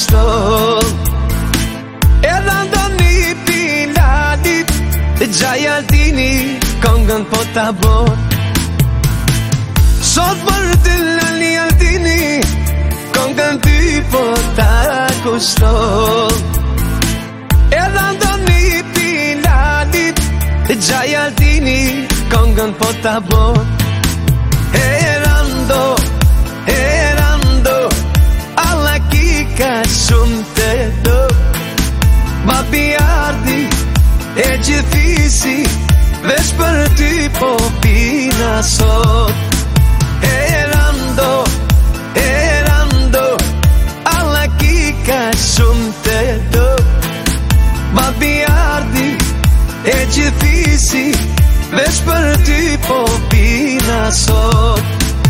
kushton. Edhe ndoni pilalit, Gjajaldini këngën po ta bon. Sot për të Lali Aldini, këngën ty po ta kushton. Edhe ndoni pilalit, Gjajaldini këngën po ta bon. Erando, alla ki ka shumë të do. Babi ardi e gjithisi, veç për ty po pina sot. Erando, alla ki ka shumë të do. Babi ardi e gjithisi, veç për ty po pina sot.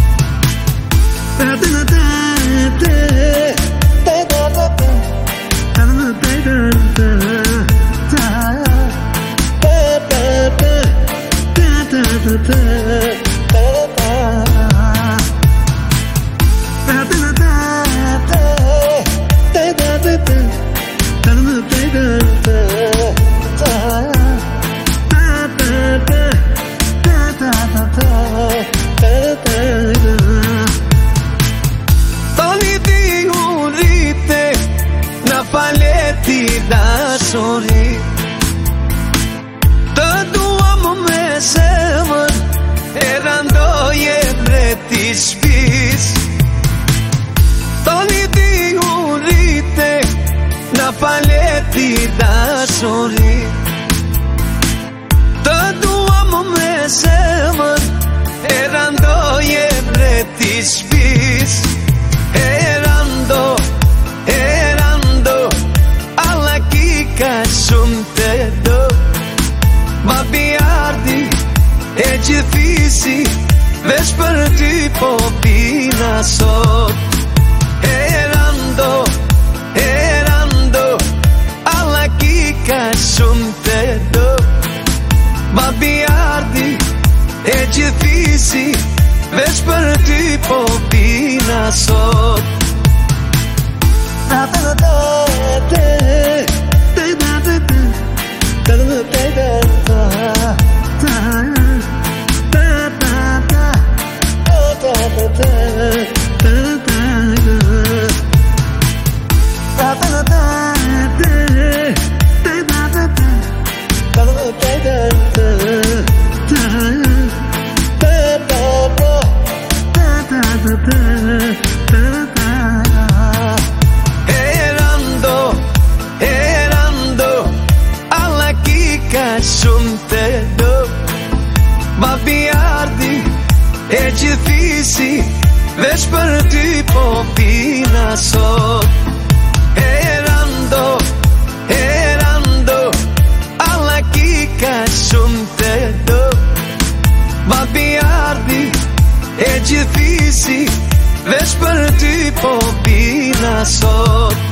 Faleti dashuri, të duam me zemër, Erandoje breti shpis. Toni ti urite, na faleti dashuri, të duam me zemër, Erandoje breti shpis. Alla ki ka shumë të do. Babi ardi e gjithisi, veç për ty po pina sot. Erando, alla ki ka shumë të do. Babi ardi e gjithisi, veç për ty po pina sot. Shumë të do. Babi ardi e gjithisi, veç për ty po pina sot. Erando, alla ki ka shumë të do. Babi ardi e gjithisi, veç për ty po pina sot.